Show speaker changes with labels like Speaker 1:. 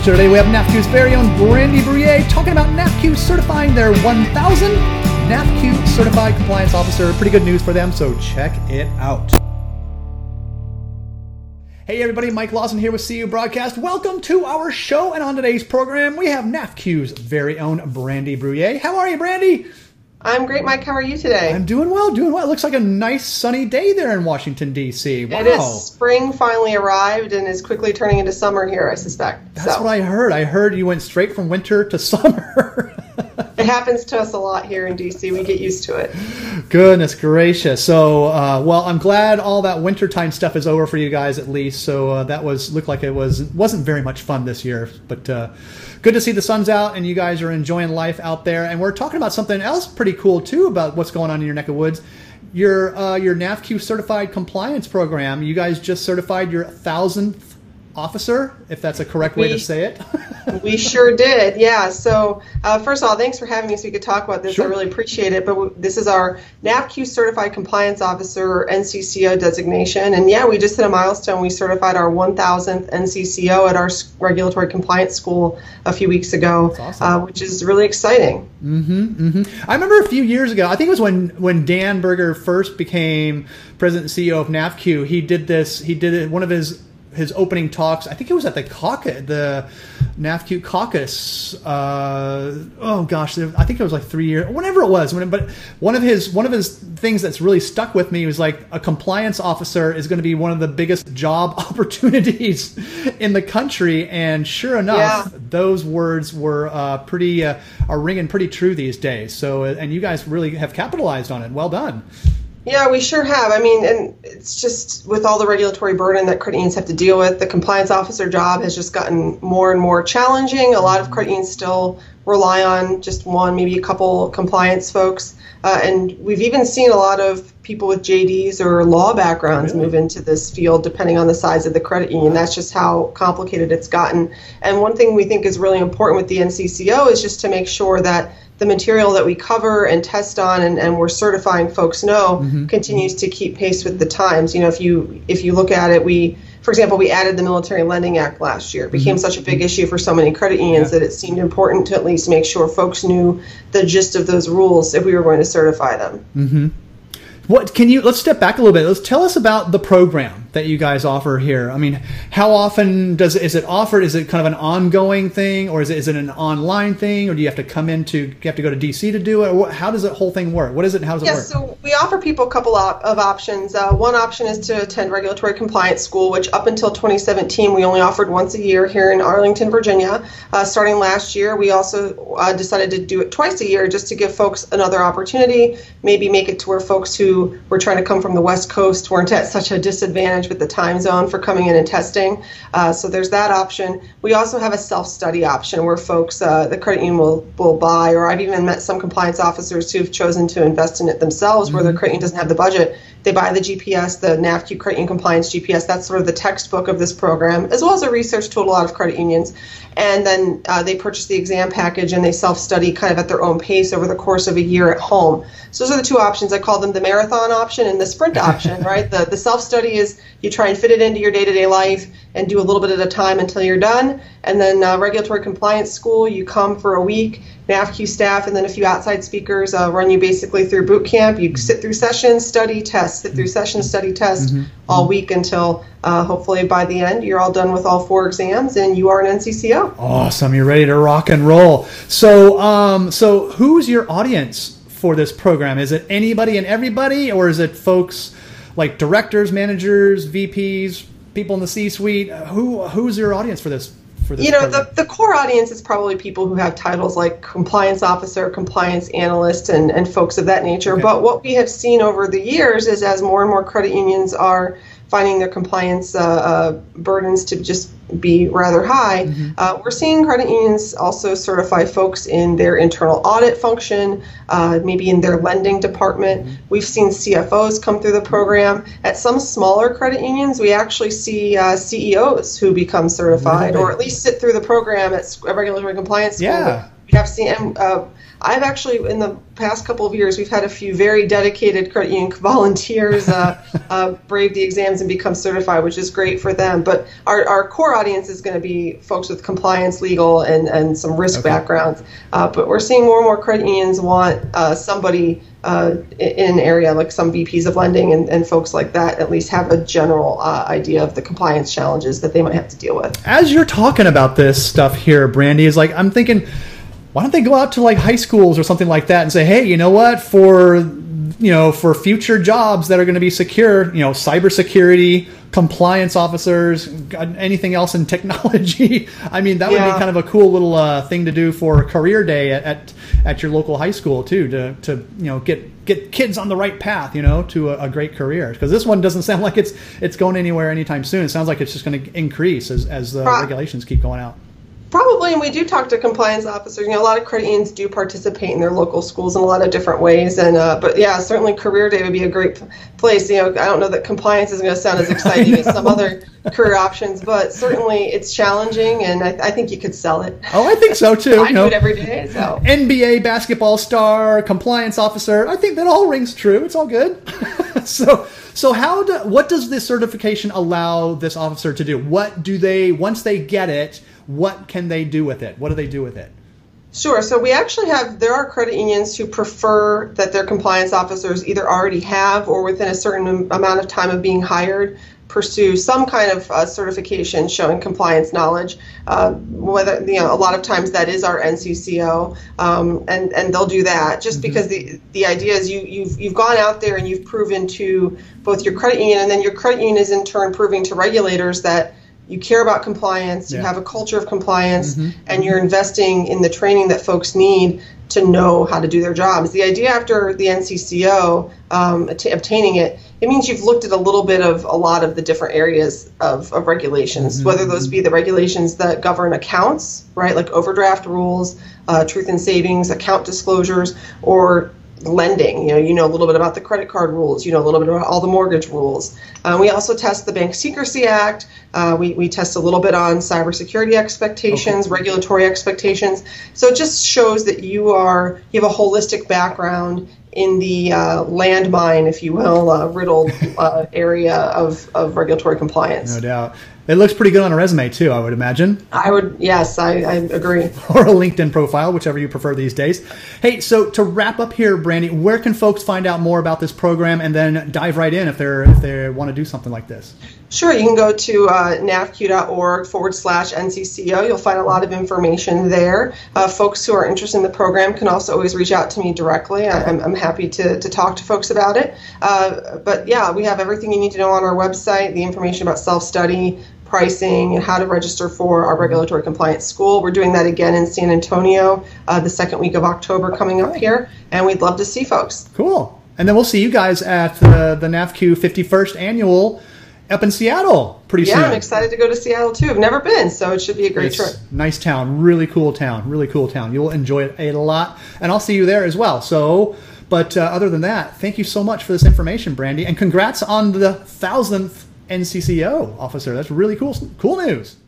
Speaker 1: Show today. We have NAFQ's very own Brandy Bruyere talking about NAFQ certifying their 1,000 NAFQ Certified Compliance Officer. Pretty good news for them, so check it out. Hey everybody, Mike Lawson here with CU Broadcast. Welcome to our show, and on today's program, we have NAFQ's very own Brandy Bruyere. How are you, Brandy?
Speaker 2: I'm great, Mike. How are you today?
Speaker 1: I'm doing well, doing well. It looks like a nice sunny day there in Washington, D.C. Wow.
Speaker 2: It is. Spring finally arrived and is quickly turning into summer here, I suspect.
Speaker 1: That's what I heard. I heard you went straight from winter to summer.
Speaker 2: It happens to us a lot here in D.C. We get used to it.
Speaker 1: Goodness gracious. So, well, I'm glad all that wintertime stuff is over for you guys at least. So that looked like it wasn't very much fun this year. But good to see the sun's out and you guys are enjoying life out there. And we're talking about something else pretty cool, too, about what's going on in your neck of woods. Your NAFQ Certified Compliance Program. You guys just certified your 1,000th officer, if that's a correct way to say it.
Speaker 2: We sure did, yeah. So first of all, thanks for having me so we could talk about this. Sure. I really appreciate it. But this is our NAFQ Certified Compliance Officer NCCO designation. And yeah, we just hit a milestone. We certified our 1,000th NCCO at our Regulatory Compliance School a few weeks ago, that's awesome. Which is really exciting.
Speaker 1: I remember a few years ago, I think it was when Dan Berger first became president and CEO of NAFQ, he did one of his opening talks. I think it was at the NAFQ caucus. Oh gosh, I think it was like 3 years, whenever it was. But one of his things that's really stuck with me was like a compliance officer is going to be one of the biggest job opportunities in the country. And sure enough, those words were are ringing pretty true these days. So, and you guys really have capitalized on it. Well done.
Speaker 2: Yeah, we sure have. I mean, and it's just with all the regulatory burden that credit unions have to deal with, the compliance officer job has just gotten more and more challenging. A lot of credit unions still rely on just one, maybe a couple compliance folks. And we've even seen a lot of people with JDs or law backgrounds move into this field, depending on the size of the credit union. That's just how complicated it's gotten. And one thing we think is really important with the NCCO is just to make sure that the material that we cover and test on and we're certifying folks continues to keep pace with the times. You know, if you look at it, for example, we added the Military Lending Act last year. It became such a big issue for so many credit unions that it seemed important to at least make sure folks knew the gist of those rules if we were going to certify them.
Speaker 1: Let's step back a little bit. Let's tell us about the program that you guys offer here. I mean, how often is it offered? Is it kind of an ongoing thing, or is it an online thing, or do you have to go to DC to do it? Or how does the whole thing work? What is it and how does it work?
Speaker 2: So we offer people a couple of options. One option is to attend Regulatory Compliance School, which up until 2017 we only offered once a year here in Arlington, Virginia. Starting last year, we also decided to do it twice a year just to give folks another opportunity, maybe make it to where folks who were trying to come from the West Coast weren't at such a disadvantage with the time zone for coming in and testing. So there's that option. We also have a self-study option where folks, the credit union will buy, or I've even met some compliance officers who've chosen to invest in it themselves where their credit union doesn't have the budget. They buy the GPS, the NAFQ Credit Union Compliance GPS. That's sort of the textbook of this program, as well as a research tool, a lot of credit unions. And then they purchase the exam package and they self-study kind of at their own pace over the course of a year at home. So those are the two options. I call them the marathon option and the sprint option, right? The self-study is you try and fit it into your day-to-day life and do a little bit at a time until you're done. And then Regulatory Compliance School, you come for a week. NAFQ staff and then a few outside speakers run you basically through boot camp. You sit through sessions, study, test, sit through sessions, study, test all week until hopefully by the end you're all done with all 4 exams and you are an NCCO.
Speaker 1: Awesome. You're ready to rock and roll. So who's your audience for this program? Is it anybody and everybody, or is it folks like directors, managers, VPs, people in the C-suite? Who's your audience for this?
Speaker 2: You know, the core audience is probably people who have titles like compliance officer, compliance analyst, and folks of that nature. Okay. But what we have seen over the years is as more and more credit unions are finding their compliance burdens to just be rather high, we're seeing credit unions also certify folks in their internal audit function, maybe in their lending department. We've seen CFOs come through the program. At some smaller credit unions, we actually see CEOs who become certified or at least sit through the program at Regulatory Compliance School.
Speaker 1: Yeah.
Speaker 2: have seen, and I've actually, in the past couple of years, we've had a few very dedicated credit union volunteers brave the exams and become certified, which is great for them. But our core audience is going to be folks with compliance, legal, and some risk backgrounds. But we're seeing more and more credit unions want somebody in an area, like some VPs of lending and folks like that, at least have a general idea of the compliance challenges that they might have to deal with.
Speaker 1: As you're talking about this stuff here, Brandy, is like, I'm thinking, why don't they go out to like high schools or something like that and say, hey, you know what, for future jobs that are going to be secure, cybersecurity, compliance officers, anything else in technology. I mean, that would be kind of a cool little thing to do for career day at your local high school too, to get kids on the right path, to a great career. Because this one doesn't sound like it's going anywhere anytime soon. It sounds like it's just going to increase as the regulations keep going out.
Speaker 2: Probably, and we do talk to compliance officers. A lot of credit unions do participate in their local schools in a lot of different ways. And but yeah, certainly career day would be a great place. I don't know that compliance is going to sound as exciting as some other career options, but certainly it's challenging, and I think you could sell it.
Speaker 1: Oh, I think so too.
Speaker 2: I do it every day. So
Speaker 1: NBA basketball star, compliance officer. I think that all rings true. It's all good. So what does this certification allow this officer to do? What do they, once they get it, what can they do with it? What do they do with it?
Speaker 2: Sure. So we actually there are credit unions who prefer that their compliance officers either already have or within a certain amount of time of being hired pursue some kind of certification showing compliance knowledge. Whether a lot of times that is our NCCO, and they'll do that just because the idea is you've gone out there and you've proven to both your credit union, and then your credit union is in turn proving to regulators that you care about compliance, you have a culture of compliance, and you're investing in the training that folks need to know how to do their jobs. The idea after the NCCO, obtaining it means you've looked at a little bit of a lot of the different areas of regulations, whether those be the regulations that govern accounts, right, like overdraft rules, truth in savings, account disclosures, or lending. You know a little bit about the credit card rules, a little bit about all the mortgage rules. We also test the Bank Secrecy Act. We test a little bit on cybersecurity expectations, regulatory expectations. So it just shows that you have a holistic background in the landmine, if you will, riddled area of regulatory compliance.
Speaker 1: No doubt. It looks pretty good on a resume too, I would imagine.
Speaker 2: Yes, I agree.
Speaker 1: Or a LinkedIn profile, whichever you prefer these days. Hey, so to wrap up here, Brandy, where can folks find out more about this program and then dive right in if they want to do something like this?
Speaker 2: Sure, you can go to navcu.org/NCCO. You'll find a lot of information there. Folks who are interested in the program can also always reach out to me directly. I'm happy to talk to folks about it. But yeah, we have everything you need to know on our website, the information about self-study, pricing, and how to register for our regulatory compliance school. We're doing that again in San Antonio the second week of October coming up here, and we'd love to see folks.
Speaker 1: Cool. And then we'll see you guys at the NAVCU 51st Annual up in Seattle pretty soon.
Speaker 2: Yeah, I'm excited to go to Seattle too. I've never been, so it should be a great trip.
Speaker 1: Nice town, really cool town, really cool town. You'll enjoy it a lot, and I'll see you there as well. So, but other than that, thank you so much for this information, Brandy, and congrats on the 1,000th NCCO officer. That's really cool news.